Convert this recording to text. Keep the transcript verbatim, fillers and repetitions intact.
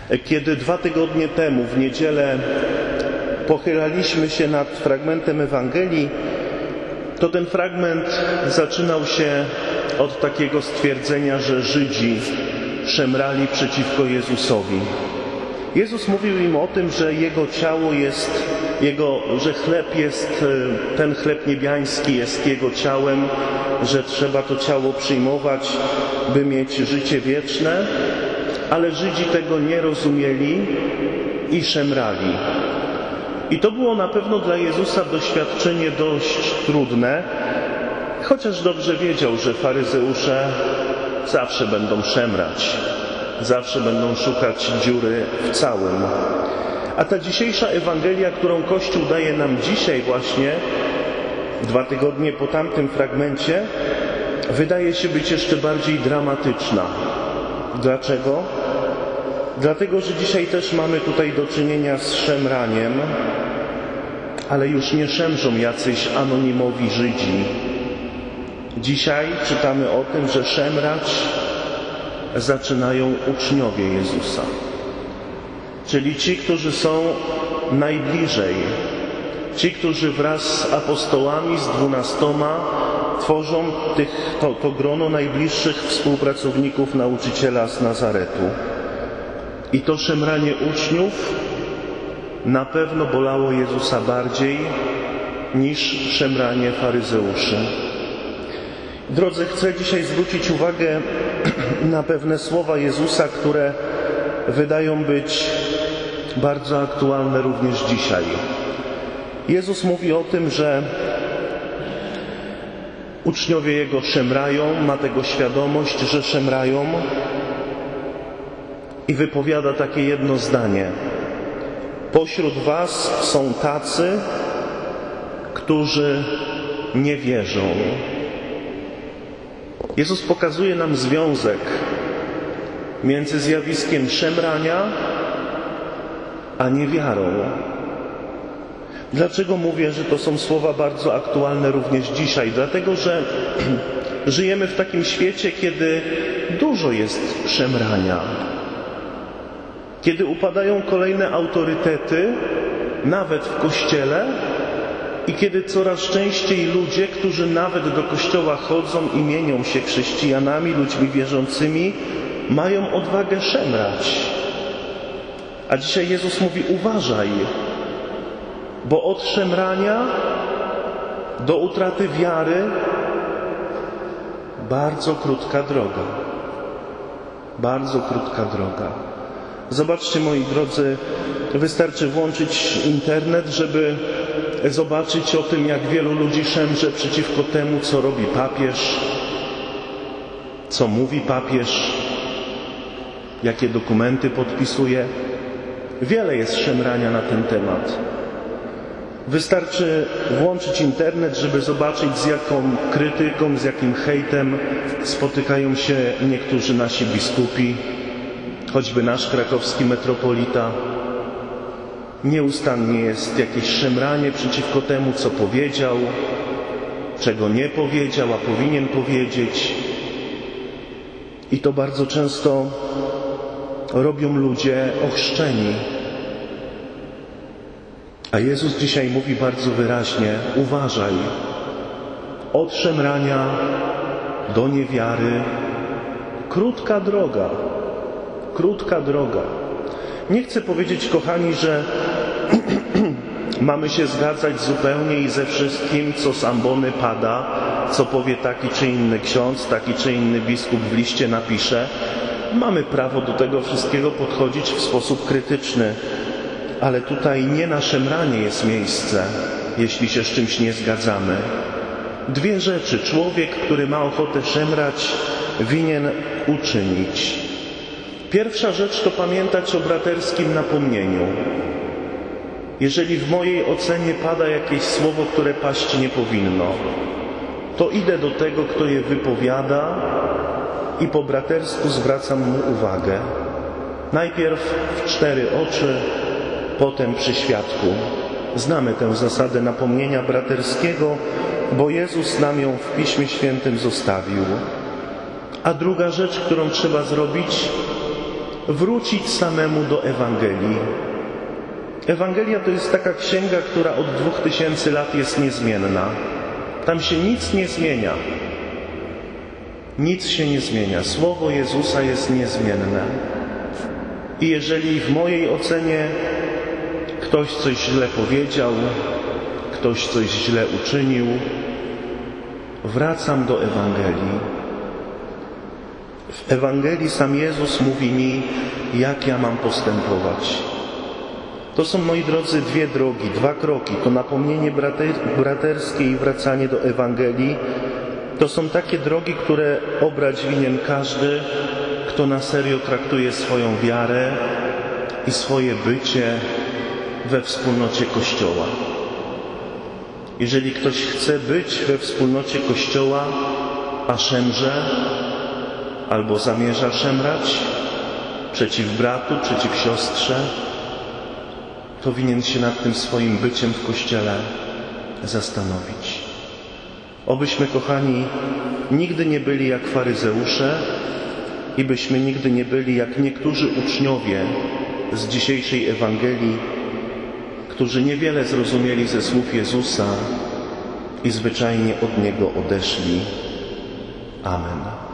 Kiedy dwa tygodnie temu, w niedzielę, pochylaliśmy się nad fragmentem Ewangelii, to ten fragment zaczynał się od takiego stwierdzenia, że Żydzi szemrali przeciwko Jezusowi. Jezus mówił im o tym, że Jego ciało jest, jego, że chleb jest, ten chleb niebiański jest Jego ciałem, że trzeba to ciało przyjmować, by mieć życie wieczne, ale Żydzi tego nie rozumieli i szemrali. I to było na pewno dla Jezusa doświadczenie dość trudne, chociaż dobrze wiedział, że faryzeusze zawsze będą szemrać, zawsze będą szukać dziury w całym. A ta dzisiejsza Ewangelia, którą Kościół daje nam dzisiaj właśnie, dwa tygodnie po tamtym fragmencie, wydaje się być jeszcze bardziej dramatyczna. Dlaczego? Dlatego, że dzisiaj też mamy tutaj do czynienia z szemraniem, ale już nie szemrzą jacyś anonimowi Żydzi. Dzisiaj czytamy o tym, że szemrać zaczynają uczniowie Jezusa. Czyli ci, którzy są najbliżej. Ci, którzy wraz z apostołami, z dwunastoma, tworzą tych, to, to grono najbliższych współpracowników nauczyciela z Nazaretu. I to szemranie uczniów na pewno bolało Jezusa bardziej niż szemranie faryzeuszy. Drodzy, chcę dzisiaj zwrócić uwagę na pewne słowa Jezusa, które wydają być bardzo aktualne również dzisiaj. Jezus mówi o tym, że uczniowie Jego szemrają, ma tego świadomość, że szemrają i wypowiada takie jedno zdanie. Pośród was są tacy, którzy nie wierzą. Jezus pokazuje nam związek między zjawiskiem szemrania a niewiarą. Dlaczego mówię, że to są słowa bardzo aktualne również dzisiaj? Dlatego, że żyjemy w takim świecie, kiedy dużo jest szemrania. Kiedy upadają kolejne autorytety, nawet w Kościele, i kiedy coraz częściej ludzie, którzy nawet do Kościoła chodzą i mienią się chrześcijanami, ludźmi wierzącymi, mają odwagę szemrać. A dzisiaj Jezus mówi: uważaj, bo od szemrania do utraty wiary bardzo krótka droga. Bardzo krótka droga. Zobaczcie, moi drodzy, wystarczy włączyć internet, żeby zobaczyć o tym, jak wielu ludzi szemrze przeciwko temu, co robi papież, co mówi papież, jakie dokumenty podpisuje. Wiele jest szemrania na ten temat. Wystarczy włączyć internet, żeby zobaczyć, z jaką krytyką, z jakim hejtem spotykają się niektórzy nasi biskupi, choćby nasz krakowski metropolita. Nieustannie jest jakieś szemranie przeciwko temu, co powiedział, czego nie powiedział, a powinien powiedzieć. I to bardzo często robią ludzie ochrzczeni. A Jezus dzisiaj mówi bardzo wyraźnie: uważaj, od szemrania do niewiary krótka droga, krótka droga. Nie chcę powiedzieć, kochani, że mamy się zgadzać zupełnie i ze wszystkim, co z ambony pada, co powie taki czy inny ksiądz, taki czy inny biskup w liście napisze. Mamy prawo do tego wszystkiego podchodzić w sposób krytyczny, ale tutaj nie na szemranie jest miejsce, jeśli się z czymś nie zgadzamy. Dwie rzeczy człowiek, który ma ochotę szemrać, winien uczynić. Pierwsza rzecz to pamiętać o braterskim napomnieniu. Jeżeli w mojej ocenie pada jakieś słowo, które paść nie powinno, to idę do tego, kto je wypowiada i po bratersku zwracam mu uwagę. Najpierw w cztery oczy, potem przy świadku. Znamy tę zasadę napomnienia braterskiego, bo Jezus nam ją w Piśmie Świętym zostawił. A druga rzecz, którą trzeba zrobić, wrócić samemu do Ewangelii. Ewangelia to jest taka księga, która od dwóch tysięcy lat jest niezmienna. Tam się nic nie zmienia. Nic się nie zmienia. Słowo Jezusa jest niezmienne. I jeżeli w mojej ocenie ktoś coś źle powiedział, ktoś coś źle uczynił, wracam do Ewangelii. W Ewangelii sam Jezus mówi mi, jak ja mam postępować. To są, moi drodzy, dwie drogi, dwa kroki. To napomnienie braterskie i wracanie do Ewangelii. To są takie drogi, które obrać winien każdy, kto na serio traktuje swoją wiarę i swoje bycie we wspólnocie Kościoła. Jeżeli ktoś chce być we wspólnocie Kościoła, a szemrze, albo zamierza szemrać przeciw bratu, przeciw siostrze, to winien się nad tym swoim byciem w Kościele zastanowić. Obyśmy, kochani, nigdy nie byli jak faryzeusze i byśmy nigdy nie byli jak niektórzy uczniowie z dzisiejszej Ewangelii, którzy niewiele zrozumieli ze słów Jezusa i zwyczajnie od Niego odeszli. Amen.